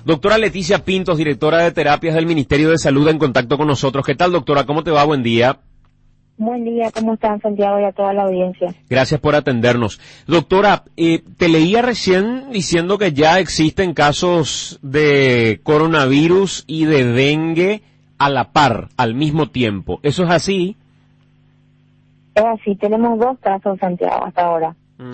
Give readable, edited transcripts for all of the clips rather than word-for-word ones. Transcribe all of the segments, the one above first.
Doctora Leticia Pintos, directora de terapias del Ministerio de Salud, en contacto con nosotros. ¿Qué tal, doctora? ¿Cómo te va? Buen día. Buen día, ¿cómo están, Santiago, y a toda la audiencia? Gracias por atendernos. Doctora, te leía recién diciendo que ya existen casos de coronavirus y de dengue a la par, al mismo tiempo. ¿Eso es así? Es así, tenemos 2 casos, Santiago, hasta ahora.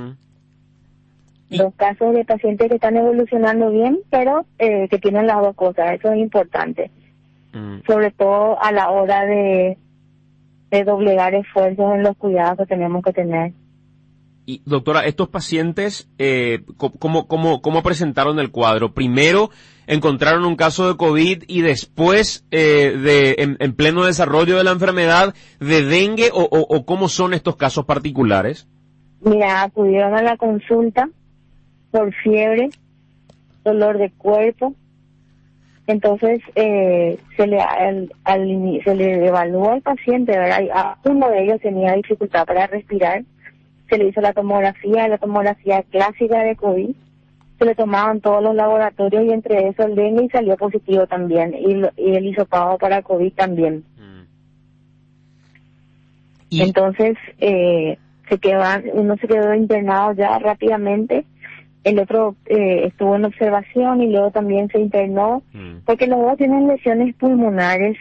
2 casos de pacientes que están evolucionando bien, pero que tienen las 2 cosas, eso es importante. Sobre todo a la hora de doblegar esfuerzos en los cuidados que tenemos que tener. Y doctora, estos pacientes, ¿cómo presentaron el cuadro? Primero encontraron un caso de COVID y después, en pleno desarrollo de la enfermedad, de dengue, o ¿cómo son estos casos particulares? Mira, acudieron a la consulta por fiebre, dolor de cuerpo. Entonces, se le evaluó al paciente, ¿verdad? A uno de ellos tenía dificultad para respirar. Se le hizo la tomografía clásica de COVID. Se le tomaban todos los laboratorios y entre eso el dengue y salió positivo también. Y el hisopado para COVID también. Entonces, uno se quedó internado ya rápidamente. El otro estuvo en observación y luego también se internó, porque los 2 tienen lesiones pulmonares,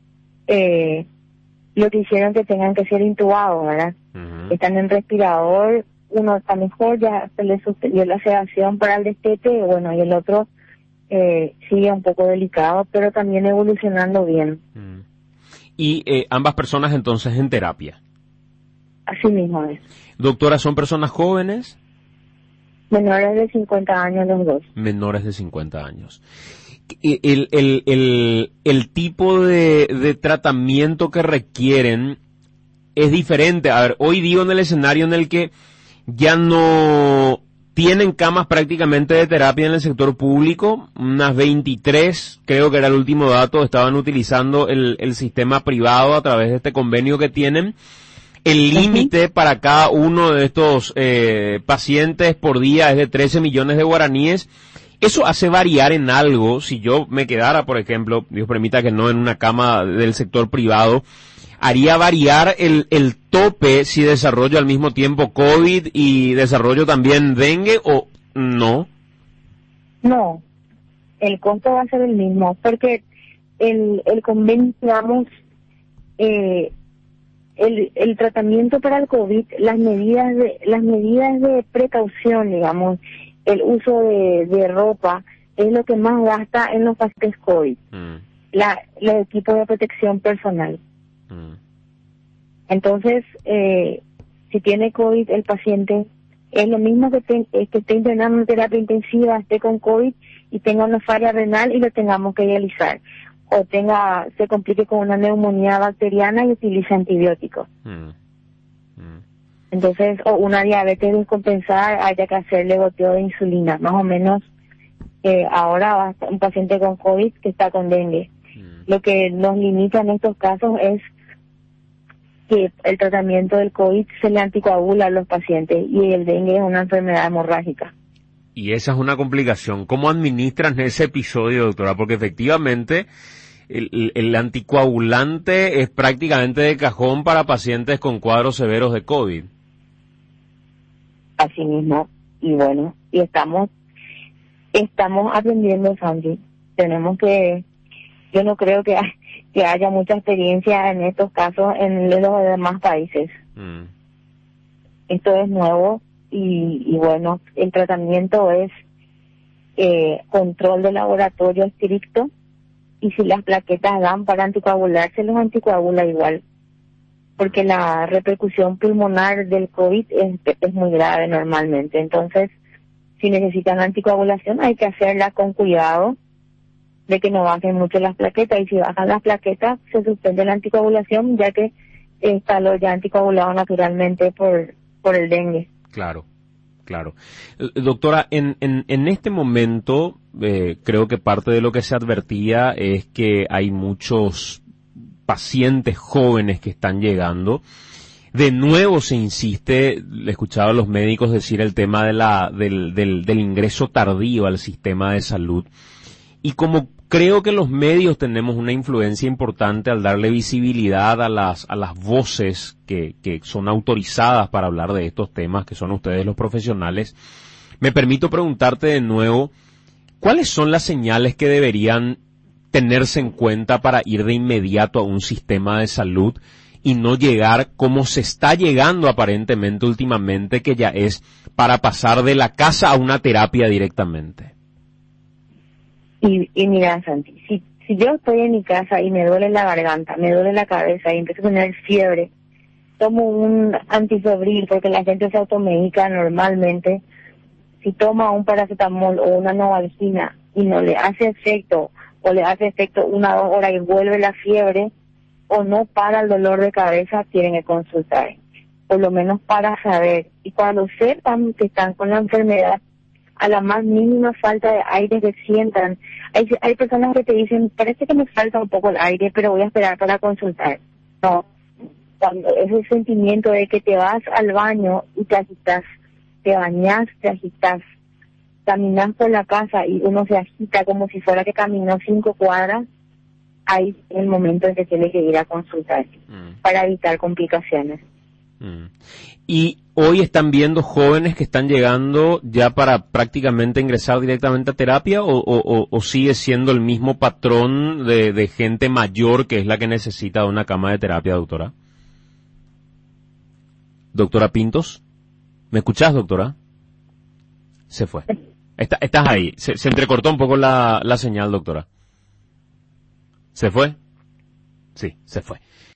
lo que hicieron que tengan que ser intubados, ¿verdad? Están en respirador, uno está mejor, ya se le suspendió la sedación para el destete, y el otro sigue un poco delicado, pero también evolucionando bien. Y ambas personas entonces en terapia. Así mismo es. Doctora, ¿son personas jóvenes? Menores de 50 años los 2. Menores de 50 años. El tipo de tratamiento que requieren es diferente. A ver, hoy digo en el escenario en el que ya no tienen camas prácticamente de terapia en el sector público, unas 23, creo que era el último dato, estaban utilizando el sistema privado a través de este convenio que tienen. El límite para cada uno de estos pacientes por día es de 13 millones de guaraníes. ¿Eso hace variar en algo? Si yo me quedara, por ejemplo, Dios permita que no en una cama del sector privado, ¿haría variar el tope si desarrollo al mismo tiempo COVID y desarrollo también dengue o no? No, el costo va a ser el mismo, porque el convenio, digamos, el tratamiento para el COVID, las medidas de precaución, digamos, el uso de ropa, es lo que más gasta en los pacientes COVID, los equipos de protección personal. Entonces, si tiene COVID el paciente, es lo mismo que esté internado en terapia intensiva, esté con COVID y tenga una falla renal y lo tengamos que dializar, o se complique con una neumonía bacteriana y utilice antibióticos. Entonces, o una diabetes descompensada, haya que hacerle goteo de insulina, más o menos. Ahora va un paciente con COVID que está con dengue. Lo que nos limita en estos casos es que el tratamiento del COVID se le anticoagula a los pacientes y el dengue es una enfermedad hemorrágica. Y esa es una complicación. ¿Cómo administran ese episodio, doctora? Porque efectivamente el anticoagulante es prácticamente de cajón para pacientes con cuadros severos de COVID. Así mismo. Y bueno, y estamos aprendiendo, Sandy. Yo no creo que haya mucha experiencia en estos casos en los demás países. Esto es nuevo y bueno, el tratamiento es control de laboratorio estricto, y si las plaquetas dan para anticoagularse, los anticoagula igual, porque la repercusión pulmonar del COVID es muy grave normalmente. Entonces, si necesitan anticoagulación, hay que hacerla con cuidado de que no bajen mucho las plaquetas, y si bajan las plaquetas, se suspende la anticoagulación, ya que está lo ya anticoagulado naturalmente por el dengue. Claro. Doctora, en este momento, creo que parte de lo que se advertía es que hay muchos pacientes jóvenes que están llegando. De nuevo se insiste, le escuchaba a los médicos decir el tema del ingreso tardío al sistema de salud. Y como creo que los medios tenemos una influencia importante al darle visibilidad a las voces que son autorizadas para hablar de estos temas, que son ustedes los profesionales, me permito preguntarte de nuevo, ¿cuáles son las señales que deberían tenerse en cuenta para ir de inmediato a un sistema de salud y no llegar como se está llegando aparentemente últimamente, que ya es para pasar de la casa a una terapia directamente? Y mira, Santi, si yo estoy en mi casa y me duele la garganta, me duele la cabeza y empiezo a tener fiebre, tomo un antifebril porque la gente se automedica normalmente. Si toma un paracetamol o una novalgina y no le hace efecto, o le hace efecto 1 o 2 horas y vuelve la fiebre, o no para el dolor de cabeza, tienen que consultar, por lo menos para saber. Y cuando sepan que están con la enfermedad, a la más mínima falta de aire que sientan, hay personas que te dicen, parece que me falta un poco el aire, pero voy a esperar para consultar. No, cuando ese sentimiento de que te vas al baño y te agitas, te bañas, te agitas, caminas por la casa y uno se agita como si fuera que caminó 5 cuadras, ahí es el momento en que tiene que ir a consultar para evitar complicaciones. Y hoy están viendo jóvenes que están llegando ya para prácticamente ingresar directamente a terapia, o sigue siendo el mismo patrón de gente mayor que es la que necesita una cama de terapia, doctora? Doctora Pintos, ¿me escuchás, doctora? Se fue. Estás ahí. Se entrecortó un poco la señal, doctora. ¿Se fue? Sí, se fue.